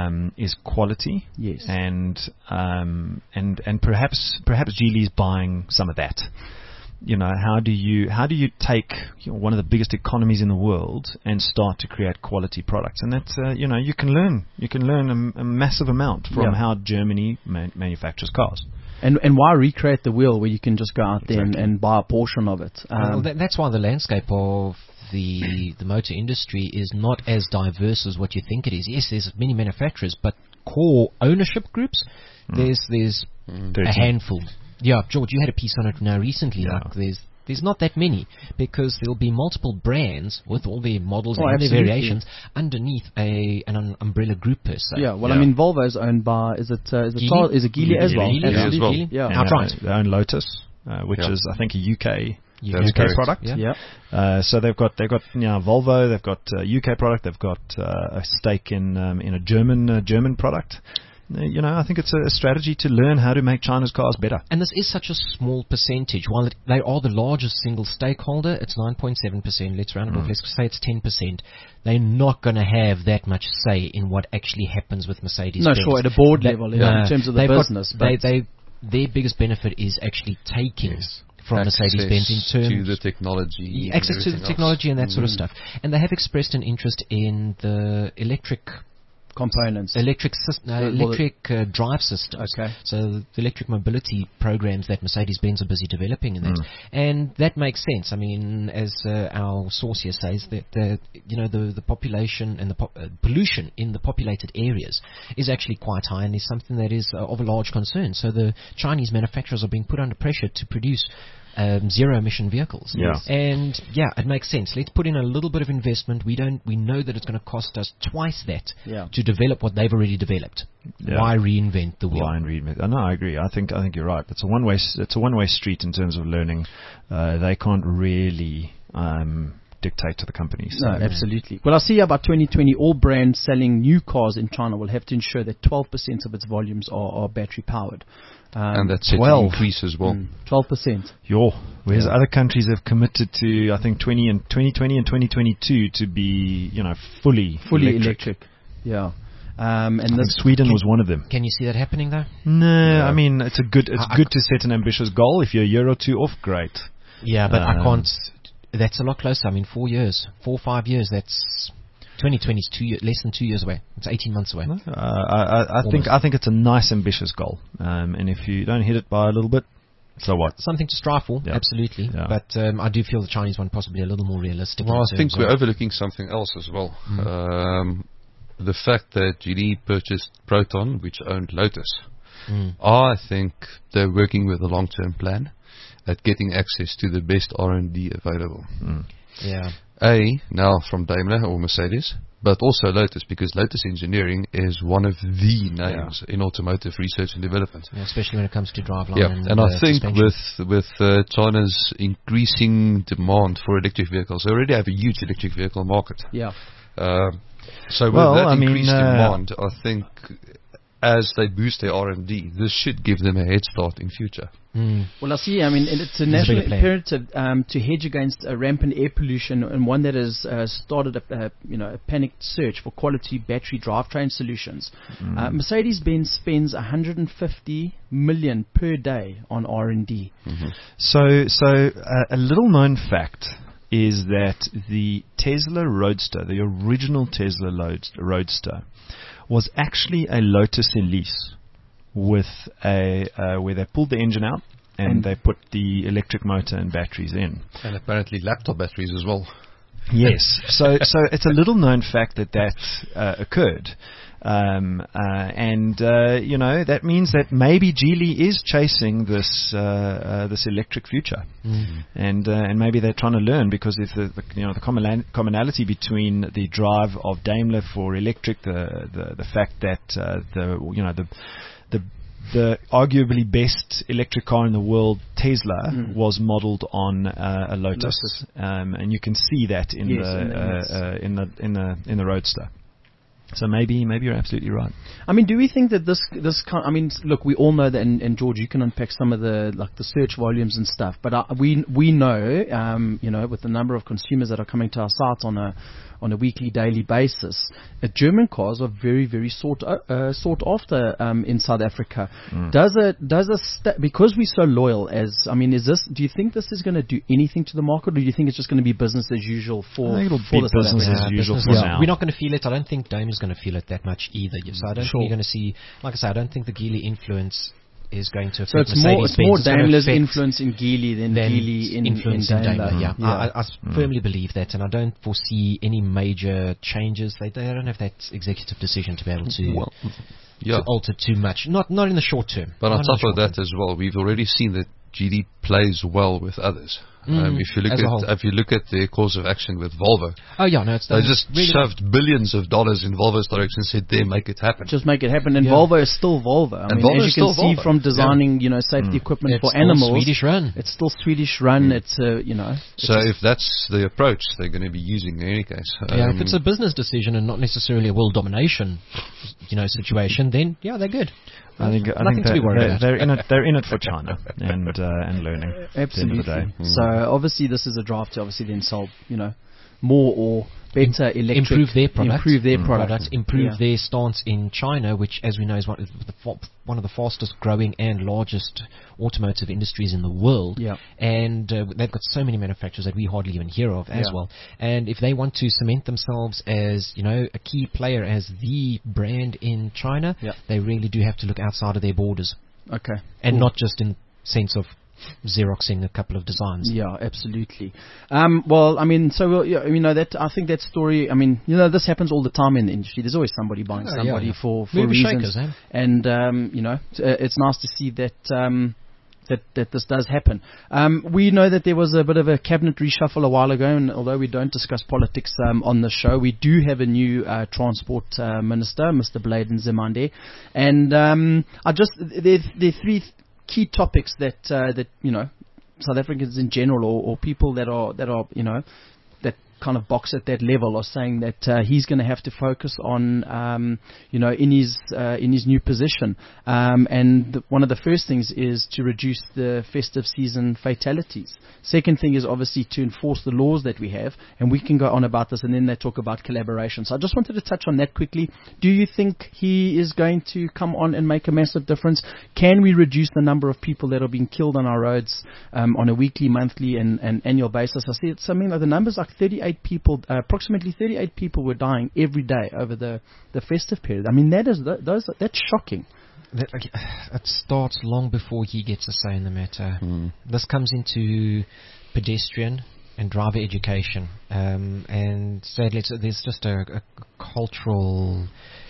quality. Yes. And perhaps Geely is buying some of that. how do you take one of the biggest economies in the world and start to create quality products? And that's you can learn a massive amount from how Germany manufactures cars. And why recreate the wheel where you can just go out there and buy a portion of it? That's why the landscape of the motor industry is not as diverse as what you think it is. Yes, there's many manufacturers, but core ownership groups, there's a handful. Yeah, George, you had a piece on it now recently. Yeah. Like there's not that many, because there'll be multiple brands with all their models and their absolutely. variations underneath an umbrella group per se. Yeah, well, I mean, Volvo is owned by is it Geely as well? Geely as well. Yeah, And outright. They own Lotus, which is I think a UK correct. product. Yeah. So they've got Volvo, they've got a UK product, they've got a stake in a German product. I think it's a strategy to learn how to make China's cars better. And this is such a small percentage. While they are the largest single stakeholder, it's 9.7%. Let's round it off. Let's say it's 10%. They're not going to have that much say in what actually happens with Mercedes-Benz. No, sure, at a board level, in terms of the business. Their biggest benefit is actually taking from Mercedes-Benz in terms to the technology, access to the technology and that sort of stuff. And they have expressed an interest in the electric components, electric drive systems. Okay. So the electric mobility programs that Mercedes-Benz are busy developing in that, and that makes sense. I mean, as our source here says, that the population and the pollution in the populated areas is actually quite high, and is something that is of a large concern. So the Chinese manufacturers are being put under pressure to produce zero emission vehicles. Yeah. And it makes sense. Let's put in a little bit of investment. We know that it's going to cost us twice that to develop what they've already developed. Yeah. Why reinvent the wheel? No, I agree. I think you're right. It's a one-way street in terms of learning. They can't really dictate to the companies. No, absolutely. Well, I see by 2020, all brands selling new cars in China will have to ensure that 12% of its volumes are battery powered. And that's set to increase as well. 12%. Whereas other countries have committed to, I think, 2020 and 2022 to be, fully electric. Yeah. And Sweden was one of them. Can you see that happening though? No, I mean it's good to set an ambitious goal. If you're a year or two off, great. Yeah, but I can't. That's a lot closer. I mean, 4 or 5 years. That's 2020 is less than 2 years away. It's 18 months away. I think it's a nice ambitious goal. And if you don't hit it by a little bit, so what? Something to strive for, absolutely. Yeah. But I do feel the Chinese one possibly a little more realistic. Well, I think we're overlooking something else as well. The fact that GD purchased Proton, which owned Lotus. I think they're working with a long-term plan at getting access to the best R&D available. Yeah. Now from Daimler or Mercedes, but also Lotus, because Lotus Engineering is one of the names in automotive research and development. Yeah, especially when it comes to driveline and I think suspension. with China's increasing demand for electric vehicles, they already have a huge electric vehicle market. Yeah. So with that increased demand, I think as they boost their R&D, this should give them a head start in future. Well, I see. I mean, it's a national imperative to hedge against rampant air pollution, and one that has started a panicked search for quality battery drivetrain solutions. Mercedes-Benz spends 150 million per day on R&D. So a little known fact is that the Tesla Roadster, the original Tesla Roadster, was actually a Lotus Elise with where they pulled the engine out and they put the electric motor and batteries in. And apparently laptop batteries as well. Yes. So it's a little known fact that occurred. That means that maybe Geely is chasing this electric future, and maybe they're trying to learn, because if the commonality between the drive of Daimler for electric, the fact that the arguably best electric car in the world, Tesla, was modeled on a Lotus, and you can see that in the Roadster. So maybe you're absolutely right. I mean, do we think that this kind? I mean, look, we all know that, and George, you can unpack some of the search volumes and stuff. But we know, with the number of consumers that are coming to our site on a weekly, daily basis, German cars are very, very sought after in South Africa. Because we're so loyal? Do you think this is going to do anything to the market, or do you think it's just going to be business as usual for? I think it'll be business as usual for now. We're not going to feel it. I don't think Dame is going to feel it that much either. So I don't think you're going to see. Like I say, I don't think the Geely influence is going to affect so it's more Daimler's influence in Geely than Geely in Daimler. Yeah. I firmly believe that, and I don't foresee any major changes. They don't have that executive decision to be able to alter too much. Not in the short term. But on top of that as well, we've already seen that Geely plays well with others. If you look at their course of action with Volvo, they just really shoved billions of dollars in Volvo's direction and said, "There, make it happen." Just make it happen. And Volvo is still Volvo. I mean, as you can see from designing, safety equipment for animals, Swedish run. It's still Swedish run. It's So if that's the approach they're going to be using in any case, if it's a business decision and not necessarily a world domination, situation, then they're good. I think they're in it for China and learning. Absolutely. At the end of the day. So obviously this is a drive to then sell more or better electric, improve their products, improve their stance in China, which, as we know, is one of the fastest growing and largest automotive industries in the world. Yeah. And they've got so many manufacturers that we hardly even hear of as well. And if they want to cement themselves as a key player, as the brand in China, they really do have to look outside of their borders. Okay. And not just in sense of Xeroxing a couple of designs. Yeah, absolutely. That I think that story. I mean, this happens all the time in the industry. There's always somebody buying somebody for reasons, shakers, and it's nice to see that. That this does happen. We know that there was a bit of a cabinet reshuffle a while ago, and although we don't discuss politics on the show, we do have a new transport minister, Mr. Blade Nzimande, and there are three key topics that South Africans in general or people that are that kind of box at that level are saying that he's going to have to focus on in his new position, and one of the first things is to reduce the festive season fatalities. Second thing is obviously to enforce the laws that we have, and we can go on about this, and then they talk about collaboration. So I just wanted to touch on that quickly. Do you think he is going to come on and make a massive difference? Can we reduce the number of people that are being killed on our roads on a weekly, monthly and annual basis? I see it's something like the numbers like 38 people, approximately 38 people were dying every day over the festive period. I mean, that's shocking. It starts long before he gets a say in the matter. This comes into pedestrian and driver education, and sadly, there's just a cultural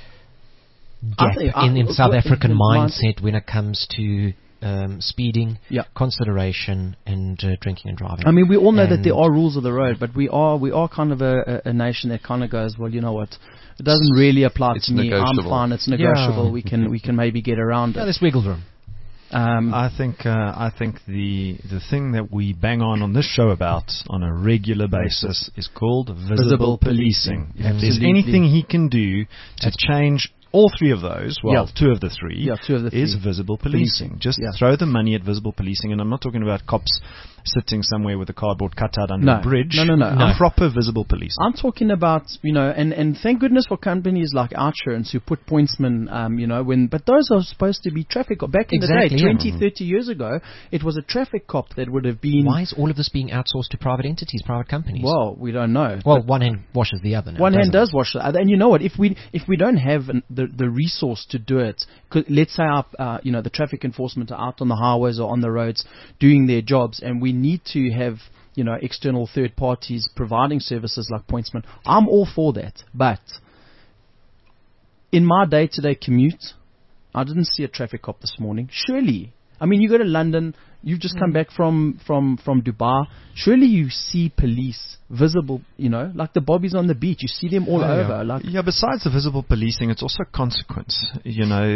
gap in South African mindset when it comes to speeding, consideration, and drinking and driving. I mean, we all know that there are rules of the road, but we are kind of a nation that kind of goes, well, you know what? It doesn't really apply to me. I'm fine. It's negotiable. We can maybe get around it. There's wiggle room. I think the thing that we bang on this show about on a regular basis is called visible policing. If there's anything he can do to change all three of those, two of the three, is visible policing. Just throw the money at visible policing, and I'm not talking about cops sitting somewhere with a cardboard cutout under a bridge. No. Proper visible policing. I'm talking about, and thank goodness for companies like OUTsurance who put pointsmen, but those are supposed to be traffic. Back in the day, 20, 30 years ago, it was a traffic cop that would have been... Why is all of this being outsourced to private entities, private companies? Well, we don't know. Well, one hand washes the other now. One hand does wash the other. And you know what? If we don't have the resource to do it, let's say the traffic enforcement are out on the highways or on the roads doing their jobs, and we need to have external third parties providing services like pointsmen. I'm all for that, but in my day-to-day commute, I didn't see a traffic cop this morning. Surely, I mean, you go to London, You've just come back from Dubai. Surely you see police visible, like the bobbies on the beach. You see them all over. Yeah. Besides the visible policing, it's also consequence. There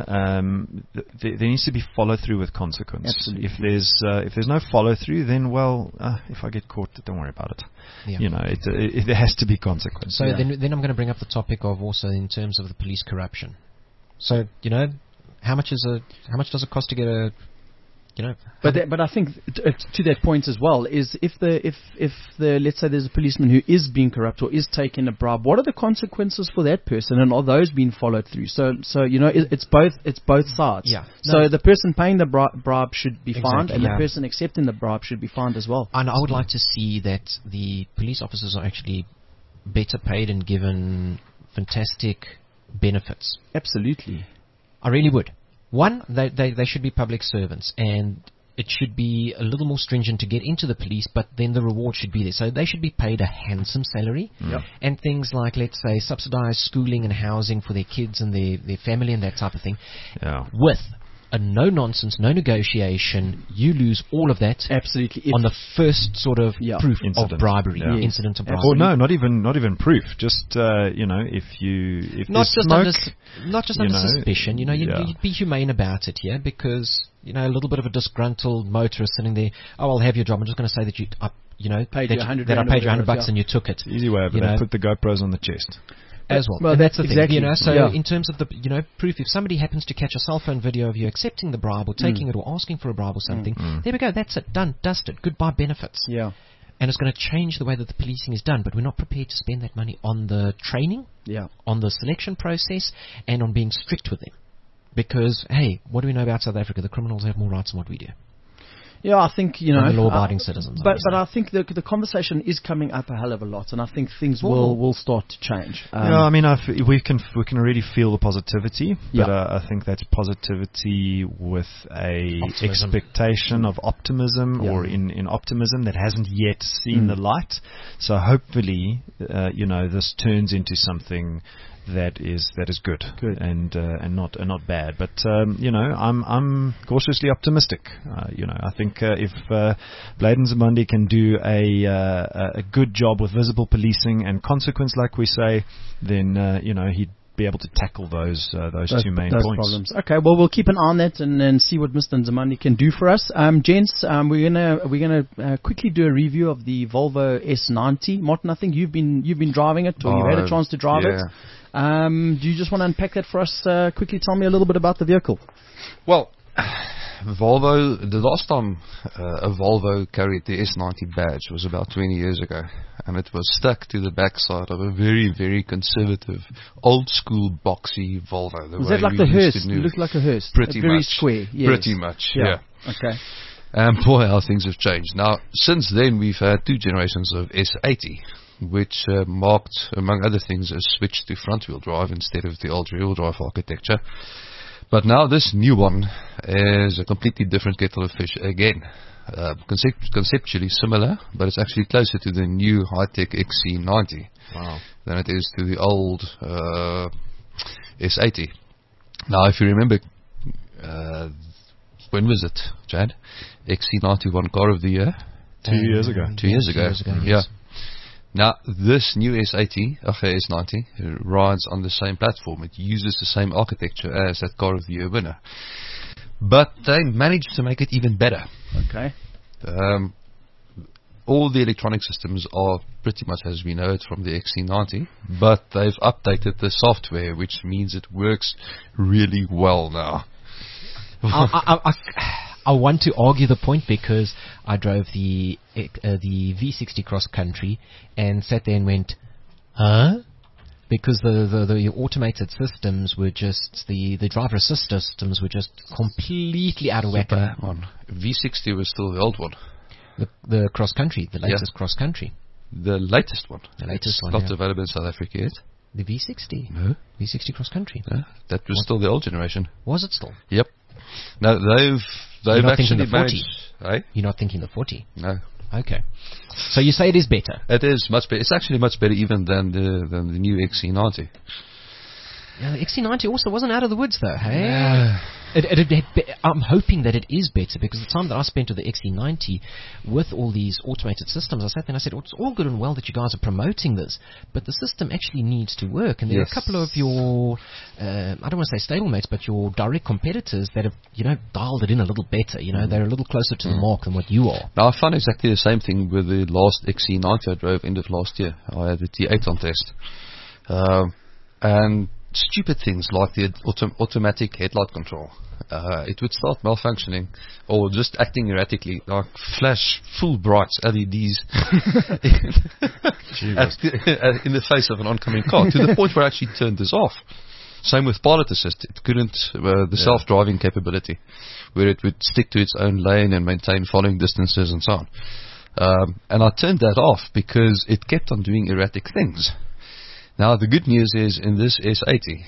needs to be follow through with consequence. Absolutely. If there's no follow through, then if I get caught, don't worry about it. Yeah. There has to be consequence. So then I'm going to bring up the topic of also in terms of the police corruption. So how much does it cost to get a But I think to that point as well is if let's say there's a policeman who is being corrupt or is taking a bribe, what are the consequences for that person, and are those being followed through? So it's both sides. Yeah. So the person paying the bribe should be fined, and the person accepting the bribe should be fined as well. And I would like to see that the police officers are actually better paid and given fantastic benefits. Absolutely. I really would. One, they should be public servants, and it should be a little more stringent to get into the police, but then the reward should be there. So they should be paid a handsome salary, and things like, let's say, subsidized schooling and housing for their kids and their family and that type of thing. Yeah. With a no-nonsense, no negotiation, you lose all of that. Absolutely. On the first sort of proof incident of bribery, incident of bribery. Or no, not even proof. Just if not just smoke, not just under suspicion. You'd be humane about it, because a little bit of a disgruntled motorist sitting there. Oh, I'll have your job. I'm just going to say that I paid you $100 and you took it. Easy way, but they put the GoPros on the chest. As well. Well, that's the exactly thing. So in terms of the proof, if somebody happens to catch a cell phone video of you accepting the bribe or taking it or asking for a bribe or something, there we go. That's it. Done. Dusted. Goodbye benefits. Yeah. And it's going to change the way that the policing is done. But we're not prepared to spend that money on the training, on the selection process, and on being strict with them. Because hey, what do we know about South Africa? The criminals have more rights than what we do. Yeah, I think the law-abiding citizens. But I think the conversation is coming up a hell of a lot, and I think things will start to change. We can already feel the positivity, but I think that's positivity with a expectation of optimism, or in optimism that hasn't yet seen the light. So hopefully, this turns into something that is good and not bad. But I'm cautiously optimistic. I think if Blade Nzimande can do a good job with visible policing and consequence, like we say, then he'd be able to tackle those two main points. Problems. Okay, well, we'll keep an eye on that and see what Mr. Nzimande can do for us. Gents, we're gonna quickly do a review of the Volvo S90. Martin, I think you've been driving it, or you've had a chance to drive it. Do you just want to unpack that for us quickly? Tell me a little bit about the vehicle. Well, Volvo, the last time a Volvo carried the S90 badge was about 20 years ago, and it was stuck to the backside of a very, very conservative, old-school, boxy Volvo. Was that like the hearse? It looked like a hearse. Pretty very much. Square. Yes. Pretty much, yeah. Okay. And boy, how things have changed. Now, since then, we've had two generations of S80, which marked, among other things, a switch to front-wheel drive instead of the old rear-wheel drive architecture. But now this new one is a completely different kettle of fish again. Conceptually similar, but it's actually closer to the new high-tech XC90 than it is to the old S80. Now, if you remember, when was it, Chad? XC90 won Car of the Year? 2 years ago. 2 years ago, yes. Now, this new S90 rides on the same platform. It uses the same architecture as that Car of the Year winner. But they managed to make it even better. Okay. All the electronic systems are pretty much as we know it from the XC90, but they've updated the software, which means it works really well now. I want to argue the point because I drove the V60 cross country and sat there and went, huh? Because the automated systems were just the driver assist systems were just completely out of whack. V60 was still the old one. The cross country, the latest cross country. The latest one. The latest one. Not available in South Africa yet. The V60. No. V60 cross country. No, that was still the old generation. Was it still? Yep. No, they've actually managed. You're not thinking the 40? No. Okay. So you say it is better? It is much better. It's actually much better even than the new XC90. Yeah, the XC90 also wasn't out of the woods though, hey? I'm hoping that it is better, because the time that I spent with the XC90 with all these automated systems, I sat there and I said, it's all good and well that you guys are promoting this, but the system actually needs to work. And there are a couple of your, I don't want to say stablemates, but your direct competitors that have, dialed it in a little better. They're a little closer to the mark than what you are. Now, I found exactly the same thing with the last XC90 I drove end of last year. I had the T8 on test. And stupid things like the automatic headlight control. It would start malfunctioning or just acting erratically, like flash full bright LEDs in the face of an oncoming car, to the point where I actually turned this off. Same with pilot assist. It couldn't, the self-driving capability, where it would stick to its own lane and maintain following distances and so on. And I turned that off because it kept on doing erratic things. Now, the good news is in this S80,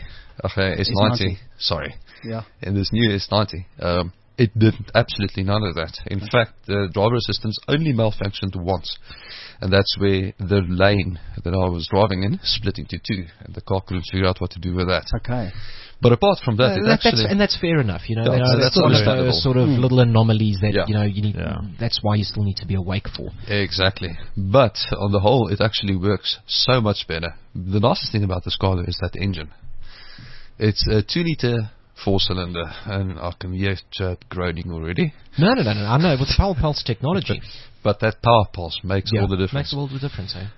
S90, sorry, in this new S90, it did absolutely none of that. In fact, the driver assistance only malfunctioned once, and that's where the lane that I was driving in split into two, and the car couldn't figure out what to do with that. Okay. But apart from that, that's fair enough. That's one of understandable. those sort of little anomalies that you need. That's why you still need to be awake for. Exactly. But on the whole, it actually works so much better. The nicest thing about this car is that engine. It's a 2-liter 4-cylinder, and I can hear Chad groaning already. No. I know with the Power Pulse technology. But that Power Pulse makes all the difference. Makes all the difference, eh?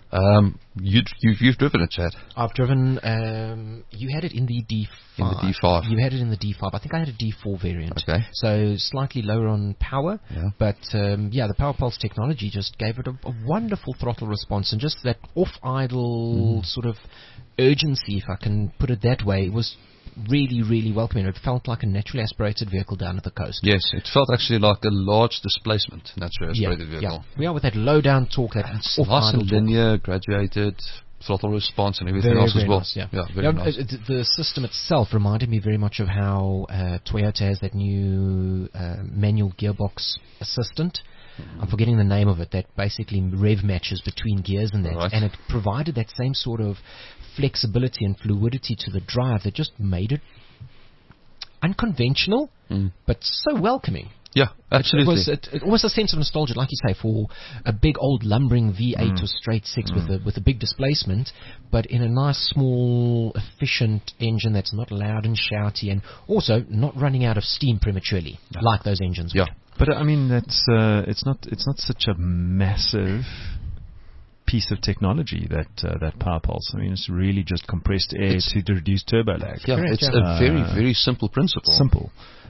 You've driven it, Chad. I've driven. You had it in the D5. In the D5. You had it in the D5. I think I had a D4 variant. Okay. So slightly lower on power. Yeah. But the Power Pulse technology just gave it a wonderful throttle response, and just that off-idle sort of urgency, if I can put it that way, was really, really welcoming. It felt like a naturally aspirated vehicle down at the coast. Yes, it felt actually like a large displacement naturally aspirated vehicle. Yeah, with that low down torque, that nice and linear, graduated throttle response and everything else as well. Nice, nice. The system itself reminded me very much of how Toyota has that new manual gearbox assistant. I'm forgetting the name of it, that basically rev matches between gears and that. Right. And it provided that same sort of flexibility and fluidity to the drive that just made it unconventional, but so welcoming. Yeah, absolutely. It was a sense of nostalgia, like you say, for a big old lumbering V8 or straight six with a big displacement, but in a nice, small, efficient engine that's not loud and shouty, and also not running out of steam prematurely, like those engines would. But I mean, that's it's not such a massive piece of technology, that Power Pulse. I mean, it's really just compressed air to reduce turbo lag. Yeah, it's a very, very simple principle. Simple.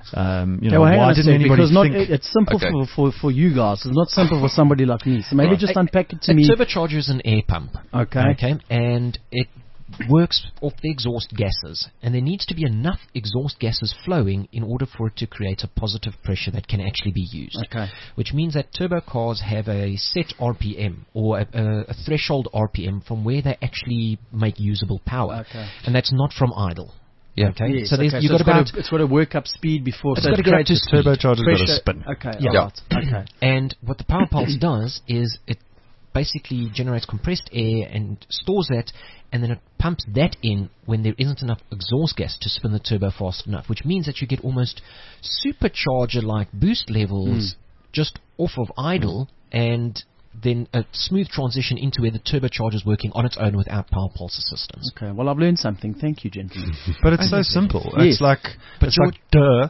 Why didn't anybody think? It's simple for you guys. It's not simple for somebody like me. So maybe just unpack it to me. A turbocharger is an air pump. Okay, and it works off the exhaust gases, and there needs to be enough exhaust gases flowing in order for it to create a positive pressure that can actually be used. Okay. Which means that turbo cars have a set RPM, or a threshold RPM from where they actually make usable power, and that's not from idle. Yeah. Okay. Yes, so you it's got to work up speed before. It's got to get up to speed. Turbocharger's got to spin. Okay. Yeah. Right. Okay. And what the Power Pulse does is it basically generates compressed air and stores that, and then it pumps that in when there isn't enough exhaust gas to spin the turbo fast enough, which means that you get almost supercharger-like boost levels just off of idle, and then a smooth transition into where the turbocharger is working on its own without Power Pulse assistance. Okay, well, I've learned something. Thank you, gentlemen. But it's so simple. Yes. It's like, duh.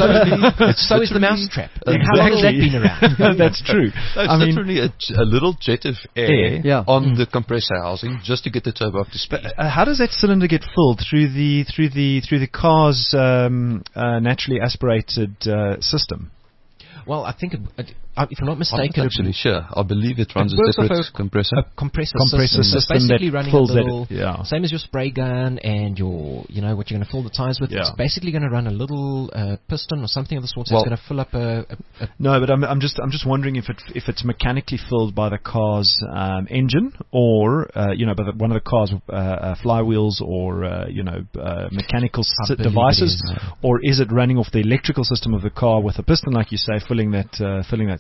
So is the mousetrap. Exactly. How long has that been around? That's true. It's literally a little jet of air on the compressor housing just to get the turbo up to speed. How does that cylinder get filled? Through the car's naturally aspirated system? Well, I think, if I'm not mistaken, I'm not actually sure. I believe it runs a separate compressor. A compressor system. It's basically running a little, same as your spray gun and your, what you're going to fill the tires with. It's basically going to run a little piston or something of the sort. So it's going to fill up No, but I'm just wondering if it's mechanically filled by the car's engine, or by one of the car's flywheels, or mechanical devices, or is it running off the electrical system of the car with a piston, like you say, filling that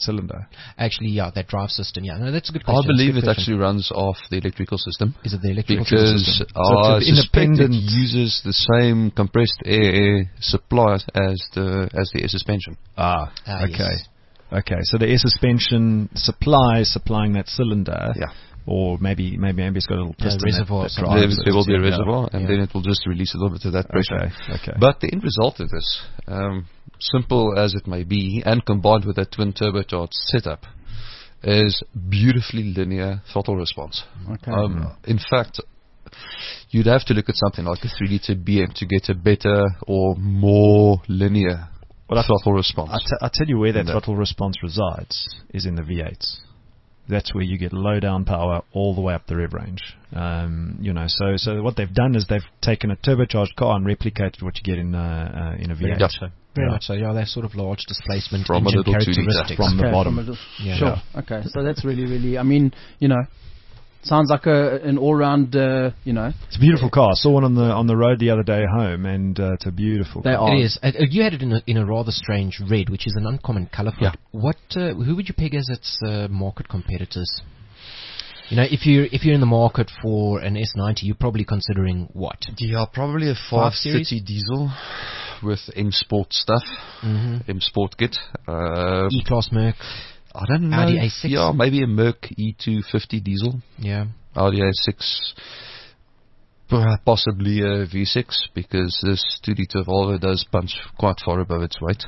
cylinder? Actually, yeah, that drive system. Yeah, no, that's a good question. I believe it actually runs off the electrical system. Is it the electrical system? Because I suspect it uses the same compressed air supply as the air suspension. Okay. Yes. Okay, so the air suspension supplying that cylinder. Yeah. Or maybe it's got a little piston reservoir. There will be a reservoir, and then it will just release a little bit of that pressure. Okay. But the end result of this, simple as it may be, and combined with that twin turbocharged setup, is beautifully linear throttle response. Okay. In fact, you'd have to look at something like a 3-liter BM to get a better or more linear throttle response. I tell you where that throttle response resides is in the V8s. That's where you get low down power all the way up the rev range. So what they've done is they've taken a turbocharged car and replicated what you get in a V8. Yeah. Very much so. Yeah, that sort of large displacement from engine a little characteristics from the bottom. Sure. Okay. So that's really. I mean, sounds like an all-round. It's a beautiful car. I saw one on the road the other day home, and it's a beautiful car. It is. You had it in a rather strange red, which is an uncommon colour for it. What? Who would you peg as its market competitors? If you're in the market for an S90, you're probably considering what? Yeah, probably a 530 diesel with M Sport stuff, M Sport kit, E-Class Merc. I don't know. Audi A6. Yeah, maybe a Merc E250 diesel. Yeah. Audi A6. Possibly a V6, because this 2-liter Volvo does punch quite far above its weight.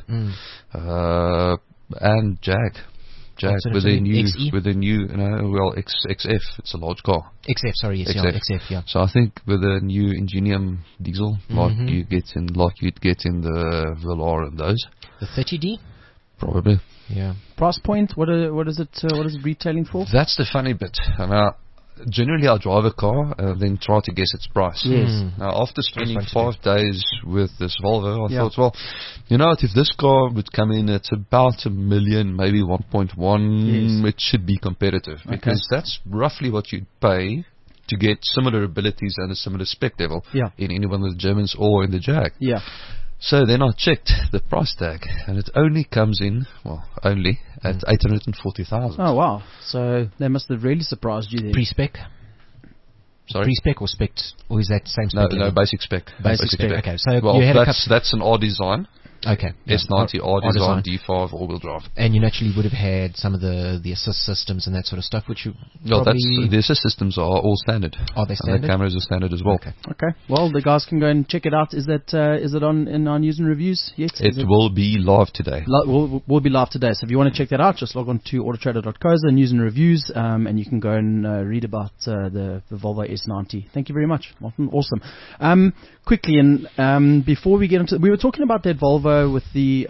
And Jag with a new XF. It's a large car. XF, sorry, yes, XF, yeah. So I think with a new Ingenium diesel, like you'd get in the Velar and those. The 30D? Probably. Yeah. Price point? What is it retailing for? That's the funny bit. Generally, I drive a car and then try to guess its price. Yes. Now, after spending 5 days with this Volvo, I thought, well, if this car would come in at about $1 million, maybe 1.1, it should be competitive, because that's roughly what you'd pay to get similar abilities and a similar spec level in any one of the Germans or in the Jag. Yeah. So then I checked the price tag, and it only comes in, at 840,000. Oh, wow. So they must have really surprised you then. Pre-spec? Sorry? Pre-spec or spec? Or is that same spec? No, basic spec. Basic spec. Okay. So you had that's an R design. Okay. S90 R design, D5 all-wheel drive. And you naturally would have had some of the assist systems and that sort of stuff, which you the assist systems are all standard. Are they standard? And the cameras are standard as well. Okay. Well, the guys can go and check it out. Is it in our news and reviews yet? It will be live today. Will be live today. So if you want to check that out, just log on to autotrader.co.za, news and reviews, and you can go and read about the Volvo S90. Thank you very much, Martin. Awesome. Quickly, and before we get into, we were talking about that Volvo with the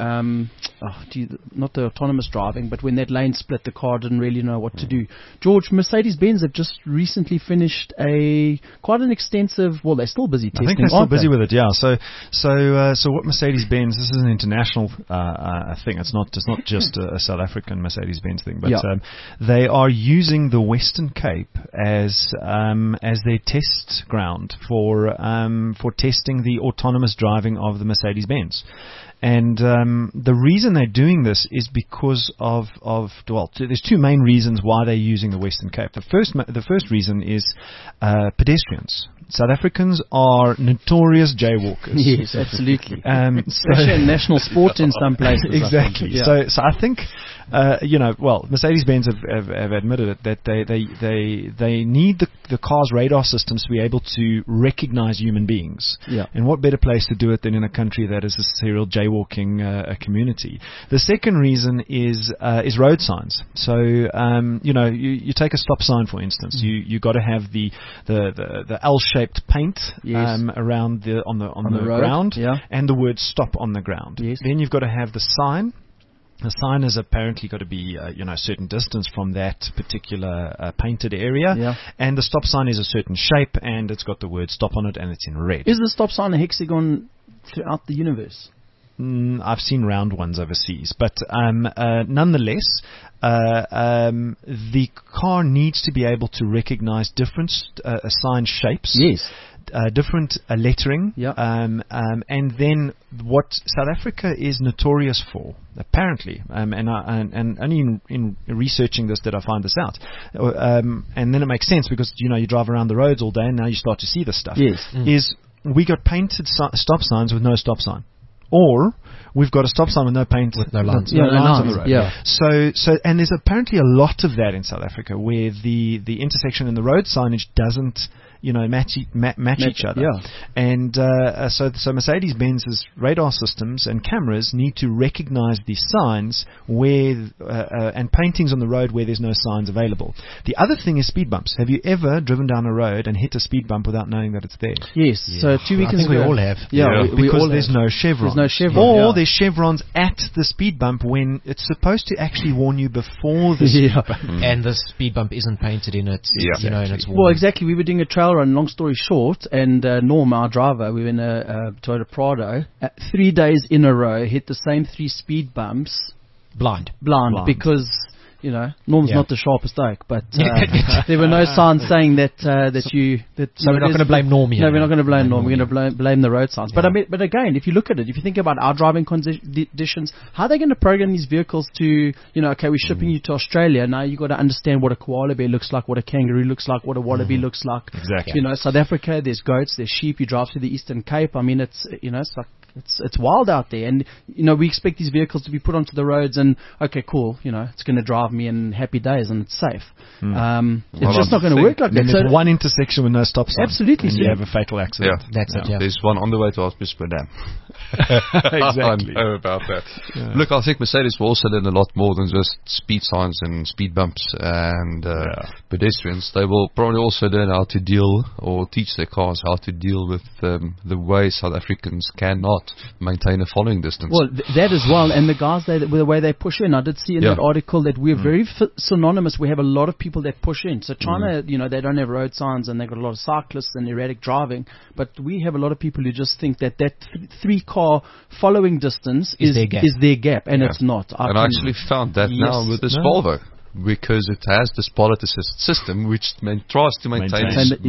not the autonomous driving, but when that lane split, the car didn't really know what to do. George, Mercedes-Benz have just recently finished quite an extensive. Well, they're still busy testing. I think they're still busy with it. Yeah. So what Mercedes-Benz? This is an international thing. It's not just a South African Mercedes-Benz thing, but they are using the Western Cape as their test ground for testing the autonomous driving of the Mercedes-Benz. And the reason they're doing this is because of there's two main reasons why they're using the Western Cape. The first reason is pedestrians. South Africans are notorious jaywalkers. Yes, absolutely. Especially in national sport in some places. Exactly. So I think Mercedes-Benz have admitted it, that they need the car's radar systems to be able to recognize human beings. Yeah. And what better place to do it than in a country that is a serial jaywalking community? The second reason is road signs. So you take a stop sign, for instance. You got to have the L-shaped paint around on the ground, and the word stop on the ground. Yes. Then you've got to have the sign. The sign has apparently got to be a certain distance from that particular painted area, and the stop sign is a certain shape, and it's got the word stop on it, and it's in red. Is the stop sign a hexagon throughout the universe? I've seen round ones overseas, but nonetheless, the car needs to be able to recognize different sign shapes different lettering. Yeah. And then what South Africa is notorious for, apparently, and only in researching this did I find this out. And then it makes sense because you drive around the roads all day and now you start to see this stuff. Yes. Is we got painted stop signs with no stop sign, or we've got a stop sign with no paint, with no lines, on the road. Yeah. So, and there's apparently a lot of that in South Africa, where the intersection and the road signage doesn't match each other. Yeah. And so Mercedes-Benz's radar systems and cameras need to recognize these signs and paintings on the road where there's no signs available. The other thing is speed bumps. Have you ever driven down a road and hit a speed bump without knowing that it's there? Yes. Yeah. So 2 weekends ago, we all have. Yeah. We because all there's have. no chevron. There's no chevron. Or there's chevrons at the speed bump when it's supposed to actually warn you before the speed bump. And the speed bump isn't painted in its, in its warning. Well, exactly. We were doing a trail run, long story short, and Norm, our driver, we were in a Toyota Prado, 3 days in a row, hit the same 3 speed bumps. Blind. Because... Norm's not the sharpest oak, but there were no signs saying that you. So we're not going to blame Norm here. No, we're not going to blame Norm. We're going to blame the road signs. Yeah. But again, if you look at it, if you think about our driving conditions, how are they going to program these vehicles to, okay, we're shipping you to Australia. Now you've got to understand what a koala bear looks like, what a kangaroo looks like, what a wallaby looks like. Exactly. South Africa, there's goats, there's sheep. You drive through the Eastern Cape. I mean, it's like. It's wild out there, and we expect these vehicles to be put onto the roads, and okay, cool, it's going to drive me in happy days, and it's safe. It's just not going to work like that. There's one intersection with no stop sign. Absolutely, and you have a fatal accident. Yeah, that's it. Yeah. There's one on the way to Amsterdam. Exactly. I know about that. Yeah. Look, I think Mercedes will also learn a lot more than just speed signs and speed bumps and pedestrians. They will probably also learn how to deal or teach their cars how to deal with the way South Africans cannot maintain a following distance. Well, that as well, and the guys, the way they push in. I did see in that article that we're very synonymous. We have a lot of people that push in. So China, they don't have road signs and they've got a lot of cyclists and erratic driving. But we have a lot of people who just think that 3-car following distance is their gap, and it's not. I actually found that now with this Volvo. Because it has this pilot assist system which tries to maintain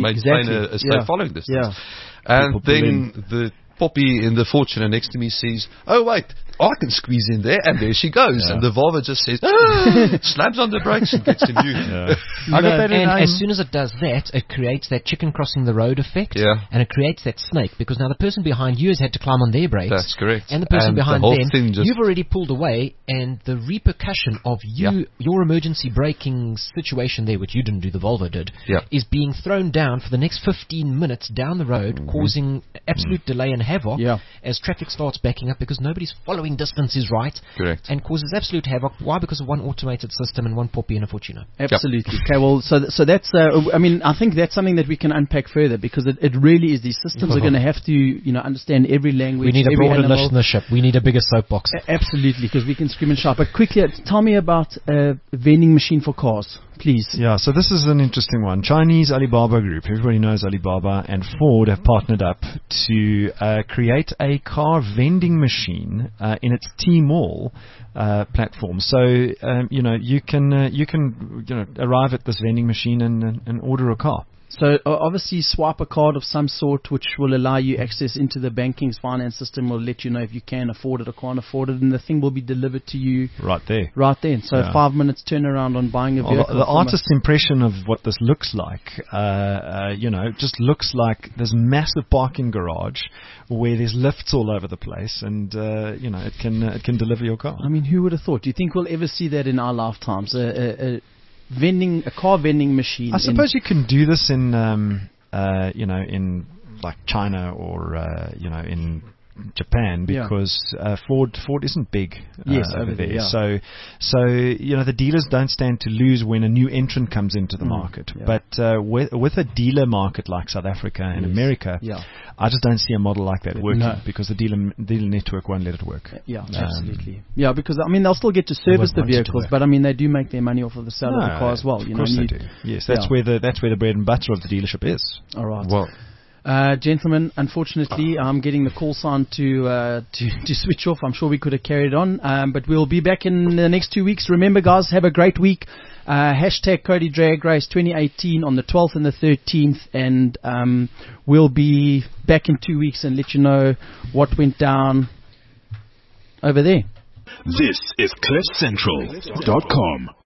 a safe following distance. Yeah. And then the Poppy in the Fortuner next to me says, oh wait, I can squeeze in there, and there she goes. And the Volvo just says, slams on the brakes and gets in view. And as soon as it does that, it creates that chicken crossing the road effect, and it creates that snake, because now the person behind you has had to climb on their brakes. That's correct. And the person behind them, you've already pulled away, and the repercussion of your emergency braking situation there, which you didn't do, the Volvo did, is being thrown down for the next 15 minutes down the road, causing absolute delay and havoc as traffic starts backing up because nobody's following distance is right. Correct. And causes absolute havoc. Why? Because of one automated system and one Poppy and a Fortuner. Absolutely. Okay, well, so that's, I think that's something that we can unpack further, because it really is, these systems are going to have to, understand every language. We need a broader listenership. We need a bigger soapbox. Absolutely, because we can scream and shout. But quickly, tell me about a vending machine for cars, please. Yeah, so this is an interesting one. Chinese Alibaba Group, everybody knows Alibaba, and Ford have partnered up to create a car vending machine in its Tmall platform. So you can arrive at this vending machine and order a car. So obviously swipe a card of some sort which will allow you access into the banking's finance system, will let you know if you can afford it or can't afford it, and the thing will be delivered to you right there. So 5 minutes turnaround on buying a vehicle. The artist's impression of what this looks like, just looks like this massive parking garage where there's lifts all over the place, and it can deliver your car. I mean, who would have thought? Do you think we'll ever see that in our lifetimes? A car vending machine. I suppose you can do this in in like China or in Japan, because Ford isn't big over there. Yeah. So the dealers don't stand to lose when a new entrant comes into the market. Yeah. But with a dealer market like South Africa and America, I just don't see a model like that working, because the dealer network won't let it work. Yeah, absolutely. Yeah, because they'll still get to service the vehicles, but they do make their money off of the sale of the car as well. Of course they do. Yes, that's where the bread and butter of the dealership is. All right. Well, Gentlemen, unfortunately, I'm getting the call sign to switch off. I'm sure we could have carried on, but we'll be back in the next 2 weeks. Remember, guys, have a great week. Hashtag Cody Drag Race 2018 on the 12th and the 13th, and we'll be back in 2 weeks and let you know what went down over there. This is CliffCentral.com.